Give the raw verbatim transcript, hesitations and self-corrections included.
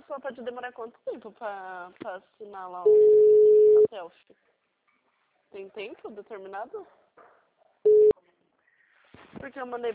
pessoa pode demorar quanto tempo pra, pra assinar lá o, a selfie? Tem tempo determinado? Porque eu mandei